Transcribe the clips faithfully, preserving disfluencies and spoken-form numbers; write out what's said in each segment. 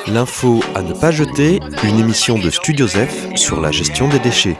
L'info à ne pas jeter, une émission de Studio Zef sur la gestion des déchets.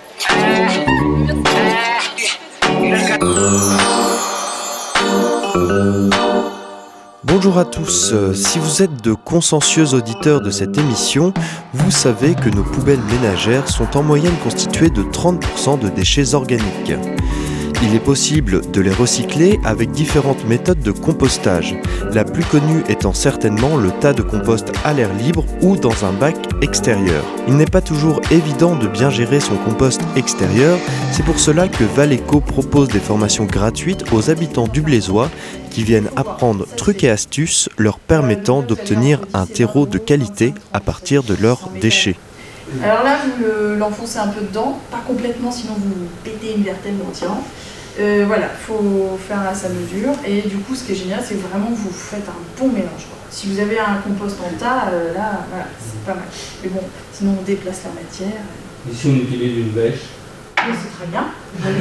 Bonjour à tous, si vous êtes de consciencieux auditeurs de cette émission, vous savez que nos poubelles ménagères sont en moyenne constituées de trente pour cent de déchets organiques. Il est possible de les recycler avec différentes méthodes de compostage, la plus connue étant certainement le tas de compost à l'air libre ou dans un bac extérieur. Il n'est pas toujours évident de bien gérer son compost extérieur, c'est pour cela que Valeco propose des formations gratuites aux habitants du Blésois qui viennent apprendre trucs et astuces leur permettant d'obtenir un terreau de qualité à partir de leurs déchets. Alors là, vous l'enfoncez un peu dedans, pas complètement, sinon vous pétez une vertèbre en tirant. Euh, voilà, il faut faire à sa mesure. Et du coup, ce qui est génial, c'est que vraiment vous faites un bon mélange. Quoi. Si vous avez un compost en tas, euh, là, voilà, c'est pas mal. Mais bon, sinon on déplace la matière. Et si on utilise une bêche? Oui, c'est très bien.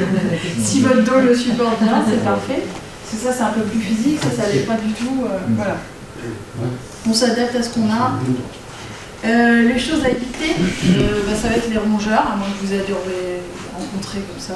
Si votre dos le supporte bien, c'est parfait. Parce que ça, c'est un peu plus physique, ça, ça l'est pas du tout. Euh, voilà. On s'adapte à ce qu'on a. Euh, les choses à éviter, euh, bah, ça va être les rongeurs, à moins que vous ayez rencontré comme ça.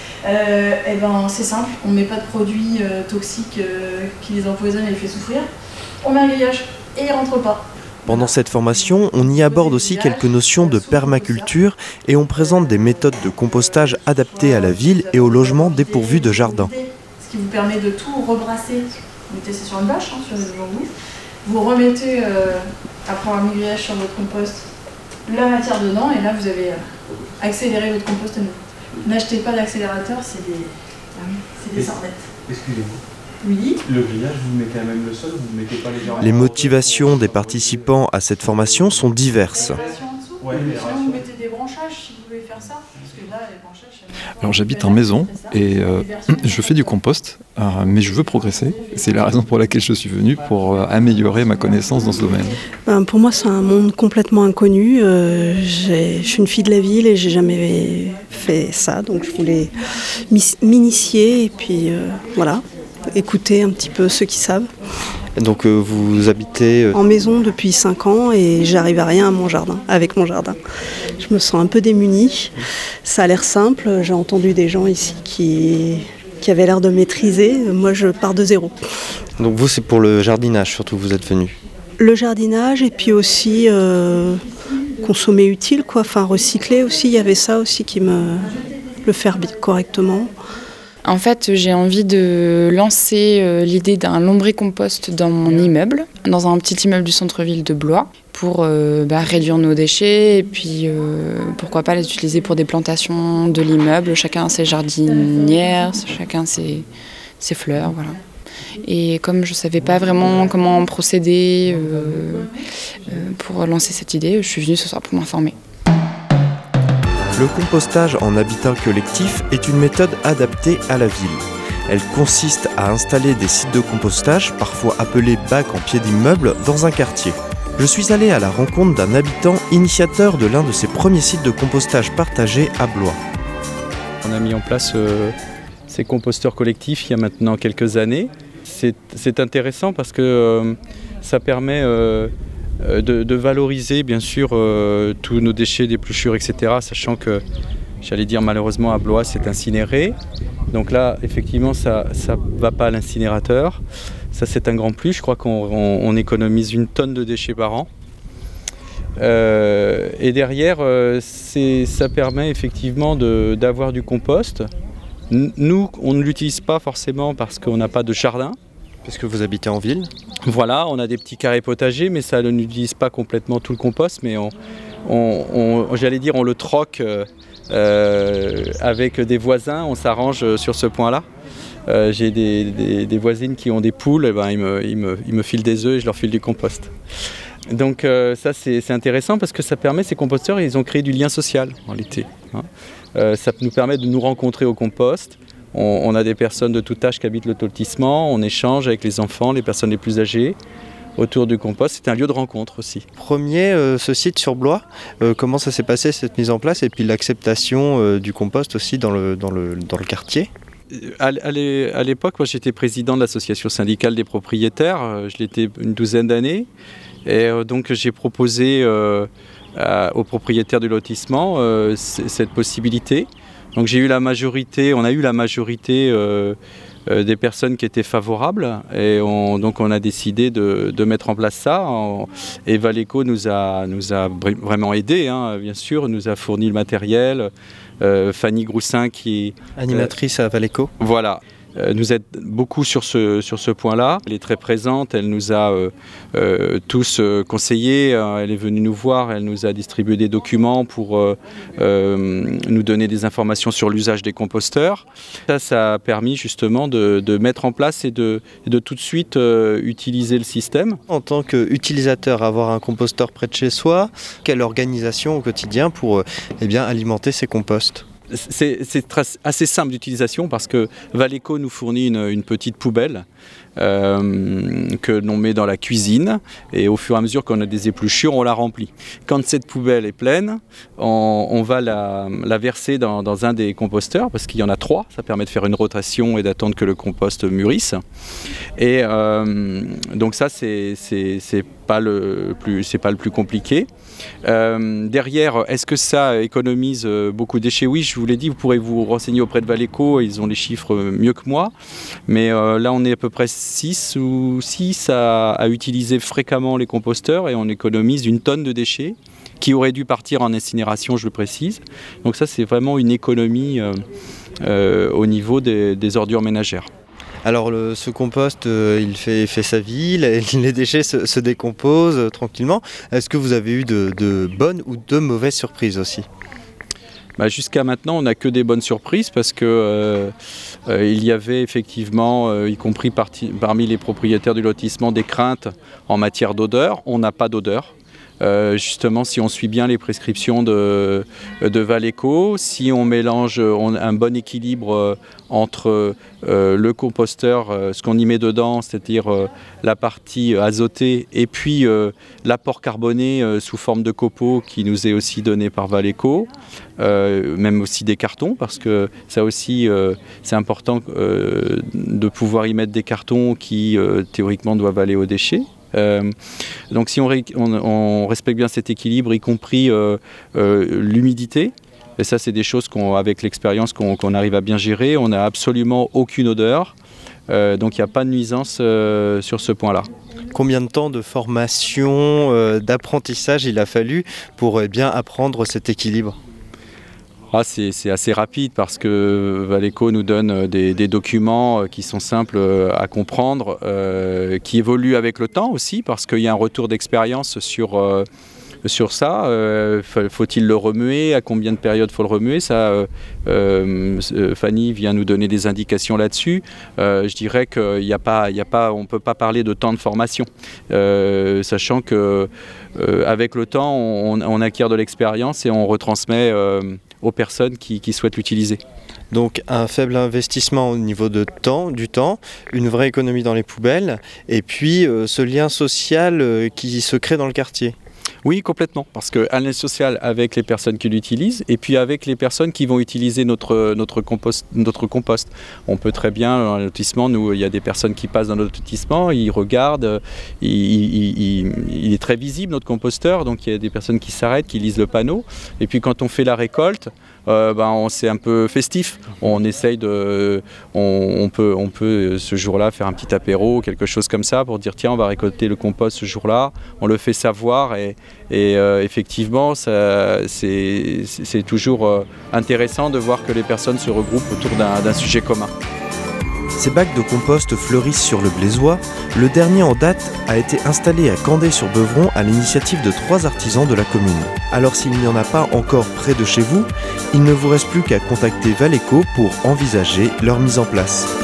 Euh, et ben, c'est simple, on ne met pas de produits euh, toxiques euh, qui les empoisonnent et les fait souffrir. On met un grillage et ils ne rentrent pas. Pendant cette formation, on y aborde aussi quelques notions de permaculture et on présente des méthodes de compostage adaptées à la ville et aux logements dépourvus de jardin. Ce qui vous permet de tout rebrasser. Vous mettez ça sur une bâche, hein, sur les bambous. Vous remettez, euh, après avoir mis le grillage sur votre compost, la matière dedans et là vous avez euh, accéléré votre compost à nouveau. N'achetez pas d'accélérateur, c'est des, c'est des sornettes. Excusez-moi. Oui. Le grillage, vous le mettez à même le sol, vous ne mettez pas légèrement. Les motivations des participants à cette formation sont diverses. Ouais, sinon vous mettez des branchages si vous voulez faire ça. Parce que là, les branchages, alors j'habite en maison et euh, je fais du compost, euh, mais je veux progresser. C'est la raison pour laquelle je suis venu, pour euh, améliorer ma connaissance dans ce domaine. Ben, pour moi, c'est un monde complètement inconnu. Euh, je suis une fille de la ville et j'ai jamais fait ça, donc je voulais m'initier et puis euh, voilà, écouter un petit peu ceux qui savent. Donc euh, vous habitez... Euh... en maison depuis cinq ans et j'arrive à rien à mon jardin, avec mon jardin. Je me sens un peu démunie. Ça a l'air simple, j'ai entendu des gens ici qui, qui avaient l'air de maîtriser. Moi, je pars de zéro. Donc vous, c'est pour le jardinage surtout, vous êtes venu? Le jardinage et puis aussi euh, consommer utile, quoi. Enfin recycler aussi, il y avait ça aussi qui me... le faire correctement. En fait, j'ai envie de lancer euh, l'idée d'un lombricompost dans mon immeuble, dans un petit immeuble du centre-ville de Blois, pour euh, bah, réduire nos déchets et puis euh, pourquoi pas les utiliser pour des plantations de l'immeuble. Chacun ses jardinières, chacun ses, ses fleurs, voilà. Et comme je ne savais pas vraiment comment procéder euh, euh, pour lancer cette idée, je suis venue ce soir pour m'informer. Le compostage en habitat collectif est une méthode adaptée à la ville. Elle consiste à installer des sites de compostage, parfois appelés bacs en pied d'immeuble, dans un quartier. Je suis allé à la rencontre d'un habitant initiateur de l'un de ces premiers sites de compostage partagés à Blois. On a mis en place euh, ces composteurs collectifs il y a maintenant quelques années. C'est, c'est intéressant parce que euh, ça permet... Euh, De, de valoriser bien sûr euh, tous nos déchets d'épluchure, et cetera, sachant que, j'allais dire malheureusement à Blois, c'est incinéré. Donc là, effectivement, ça ne va pas à l'incinérateur. Ça, c'est un grand plus. Je crois qu'on on, on économise une tonne de déchets par an. Euh, et derrière, euh, c'est, ça permet effectivement de, d'avoir du compost. Nous, on ne l'utilise pas forcément parce qu'on n'a pas de jardin. Parce que vous habitez en ville? Voilà, on a des petits carrés potagers, mais ça n'utilise pas complètement tout le compost, mais on, on, on, j'allais dire, on le troque euh, euh, avec des voisins, on s'arrange sur ce point-là. Euh, j'ai des, des, des voisines qui ont des poules, et ben, ils, me, ils, me, ils me filent des œufs et je leur file du compost. Donc euh, ça c'est, c'est intéressant parce que ça permet, ces composteurs, ils ont créé du lien social en l'été. Hein. Euh, ça nous permet de nous rencontrer au compost. On, on a des personnes de tout âge qui habitent le lotissement, on échange avec les enfants, les personnes les plus âgées autour du compost. C'est un lieu de rencontre aussi. Premier, euh, ce site sur Blois, euh, comment ça s'est passé cette mise en place et puis l'acceptation euh, du compost aussi dans le, dans le, dans le quartier? À, à l'époque, moi j'étais président de l'association syndicale des propriétaires, je l'étais une douzaine d'années. Et euh, donc j'ai proposé euh, à, aux propriétaires du lotissement euh, c- cette possibilité. Donc j'ai eu la majorité, on a eu la majorité euh, euh, des personnes qui étaient favorables et on, donc on a décidé de, de mettre en place ça. En, et Valeco nous a, nous a vraiment aidés, hein, bien sûr, nous a fourni le matériel. Euh, Fanny Groussin qui animatrice euh, à Valeco. Voilà. Euh, nous aide beaucoup sur ce, sur ce point-là. Elle est très présente, elle nous a euh, euh, tous euh, conseillés, euh, elle est venue nous voir, elle nous a distribué des documents pour euh, euh, nous donner des informations sur l'usage des composteurs. Ça, ça a permis justement de, de mettre en place et de, de tout de suite euh, utiliser le système. En tant qu'utilisateur, avoir un composteur près de chez soi, quelle organisation au quotidien pour euh, eh bien, alimenter ces composts ? C'est, c'est très, assez simple d'utilisation parce que Valeco nous fournit une, une petite poubelle euh, que l'on met dans la cuisine et au fur et à mesure qu'on a des épluchures, on la remplit. Quand cette poubelle est pleine, on, on va la, la verser dans, dans un des composteurs parce qu'il y en a trois. Ça permet de faire une rotation et d'attendre que le compost mûrisse. Et euh, donc ça, c'est, c'est, c'est pas le plus, c'est pas le plus compliqué. Euh, derrière, est-ce que ça économise beaucoup de déchets ? Oui, je vous l'ai dit, vous pourrez vous renseigner auprès de Valeco, ils ont les chiffres mieux que moi. Mais euh, là, on est à peu près six ou six à, à utiliser fréquemment les composteurs et on économise une tonne de déchets qui auraient dû partir en incinération, je le précise. Donc ça, c'est vraiment une économie euh, euh, au niveau des, des ordures ménagères. Alors le, ce compost, euh, il fait, fait sa vie, les, les déchets se, se décomposent euh, tranquillement. Est-ce que vous avez eu de, de bonnes ou de mauvaises surprises aussi ? Bah, jusqu'à maintenant, on n'a que des bonnes surprises parce que euh, euh, il y avait effectivement, euh, y compris parti, parmi les propriétaires du lotissement, des craintes en matière d'odeur. On n'a pas d'odeur. Euh, justement, si on suit bien les prescriptions de, de Valeco, si on mélange on, un bon équilibre euh, entre euh, le composteur, euh, ce qu'on y met dedans, c'est-à-dire euh, la partie azotée, et puis euh, l'apport carboné euh, sous forme de copeaux qui nous est aussi donné par Valeco, euh, même aussi des cartons, parce que ça aussi, euh, c'est important euh, de pouvoir y mettre des cartons qui, euh, théoriquement, doivent aller aux déchets. Euh, donc si on, ré, on, on respecte bien cet équilibre, y compris euh, euh, l'humidité, et ça c'est des choses qu'on, avec l'expérience qu'on, qu'on arrive à bien gérer, on n'a absolument aucune odeur, euh, donc il n'y a pas de nuisance euh, sur ce point-là. Combien de temps de formation, euh, d'apprentissage il a fallu pour eh bien apprendre cet équilibre ? Ah, c'est, c'est assez rapide parce que Valeco nous donne des, des documents qui sont simples à comprendre, euh, qui évoluent avec le temps aussi parce qu'il y a un retour d'expérience sur, euh, sur ça. Euh, faut-il le remuer ? À combien de périodes faut le remuer ? Ça, euh, euh, Fanny vient nous donner des indications là-dessus. Euh, je dirais qu'il y a pas, il y a pas, on ne peut pas parler de temps de formation, euh, sachant que euh, avec le temps, on, on acquiert de l'expérience et on retransmet euh, aux personnes qui, qui souhaitent l'utiliser. Donc un faible investissement au niveau de temps, du temps, une vraie économie dans les poubelles, et puis euh, ce lien social euh, qui se crée dans le quartier. Oui, complètement, parce qu'un lien social avec les personnes qui l'utilisent et puis avec les personnes qui vont utiliser notre, notre, compost, notre compost. On peut très bien, dans le lotissement, nous, il y a des personnes qui passent dans notre lotissement, ils regardent, il, il, il, il est très visible notre composteur, donc il y a des personnes qui s'arrêtent, qui lisent le panneau, et puis quand on fait la récolte, Euh, ben, on, c'est un peu festif. On essaye de, on, on peut, on peut ce jour-là faire un petit apéro, quelque chose comme ça, pour dire tiens, on va récolter le compost ce jour-là. On le fait savoir et, et euh, effectivement, ça, c'est, c'est toujours euh, intéressant de voir que les personnes se regroupent autour d'un, d'un sujet commun. Ces bacs de compost fleurissent sur le Blésois. Le dernier en date a été installé à Candé-sur-Beuvron à l'initiative de trois artisans de la commune. Alors s'il n'y en a pas encore près de chez vous, il ne vous reste plus qu'à contacter Valeco pour envisager leur mise en place.